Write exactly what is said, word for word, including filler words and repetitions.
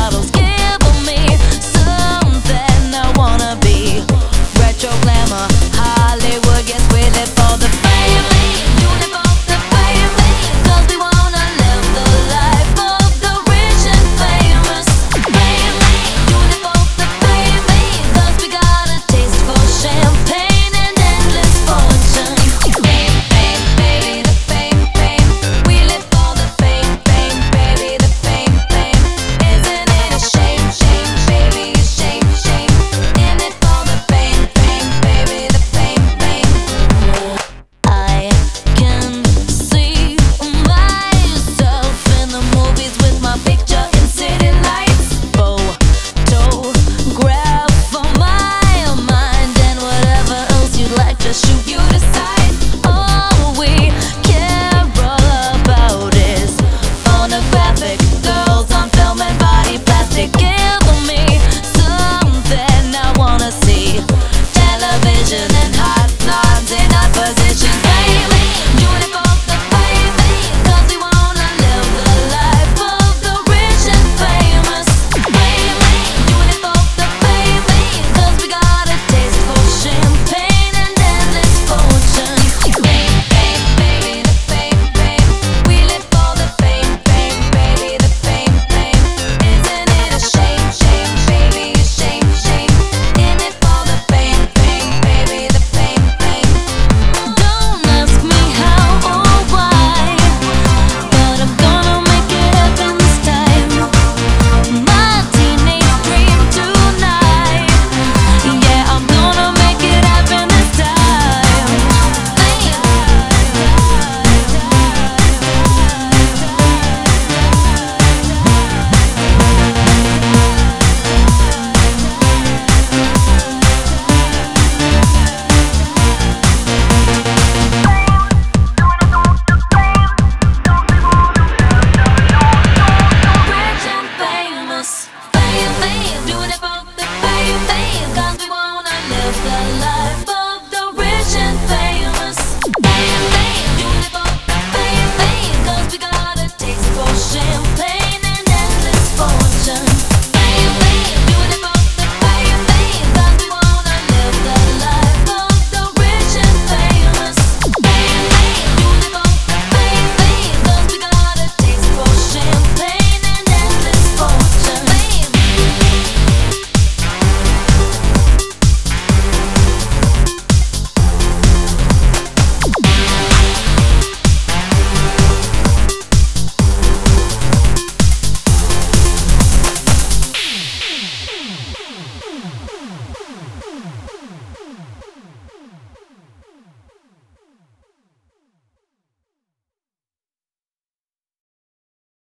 bottles. Give me something I wanna be. Retro glamour, Hollywood, yes, we live for the fame. Beautiful, the fame, 'cause we wanna live the life of the rich and famous. Fame, beautiful, the fame, 'cause we got a taste for champagne and endless fortunes. Fame, fame, baby, the fame, fame. We live for the fame, fame, baby, the fame, fame. Isn't it a shame, shame, baby, a shame, shame. In it for the fame, fame, baby, the fame, fame. I can see myself in the movies with my picture in city lights. Photograph for my mind and whatever else you'd like to shoot, you decide. All we care all about is phonographic girls on film and body plastic. Give me something I wanna see. Television and hot blondes in opposition. Fame, beautiful, the fame, 'cause we wanna live the life of the rich and famous. Fame, beautiful, the fame, 'cause we got a taste for champagne and endless fortunes. Fame, fame, baby, the fame, fame. We live for the fame, fame, baby, the fame, fame. Isn't it a shame, shame, baby, a shame, shame. In it for the fame, fame, baby, the fame, fame. Don't ask me how or why, but I'm gonna make it happen this time. My teenage dream tonight. Yeah, I'm gonna make it happen this time. Rich and famous, fame, fame.